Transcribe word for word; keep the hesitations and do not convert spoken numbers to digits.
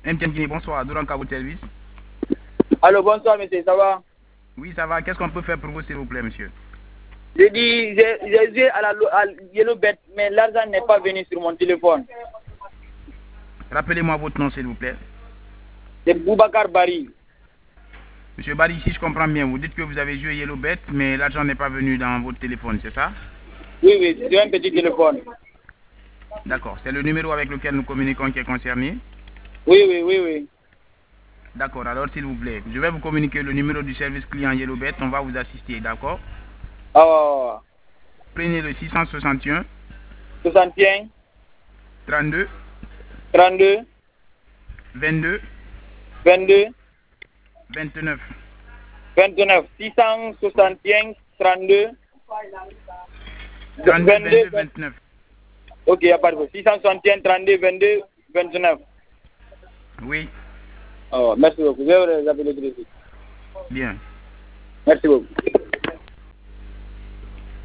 M T N Guinée, bonsoir. Douranka, votre service. Allô, bonsoir, monsieur, ça va? Oui, ça va. Qu'est-ce qu'on peut faire pour vous, s'il vous plaît, monsieur? J'ai dit, j'ai joué à la à YellowBet, mais l'argent n'est pas venu sur mon téléphone. Rappelez-moi votre nom, s'il vous plaît. C'est Boubacar Bari. Monsieur Bari, si je comprends bien, vous dites que vous avez joué YellowBet, mais l'argent n'est pas venu dans votre téléphone, c'est ça? Oui, oui, c'est un petit téléphone. D'accord. C'est le numéro avec lequel nous communiquons qui est concerné? Oui, oui, oui, oui. D'accord. Alors, s'il vous plaît, je vais vous communiquer le numéro du service client YellowBet. On va vous assister, d'accord? Oh. Prenez le six cent soixante et un. soixante et un. trente-deux. trente-deux. vingt-deux. vingt-deux. vingt-neuf. vingt-neuf. six cent soixante et un. trente-deux. trente-deux, vingt-deux, vingt-neuf. Ok, il n'y a pas de problème. six cent soixante et un, trente-deux, vingt-deux, vingt-neuf. Oui. Oh, merci beaucoup. Je vais vous appeler tout de suite. Bien. Merci beaucoup.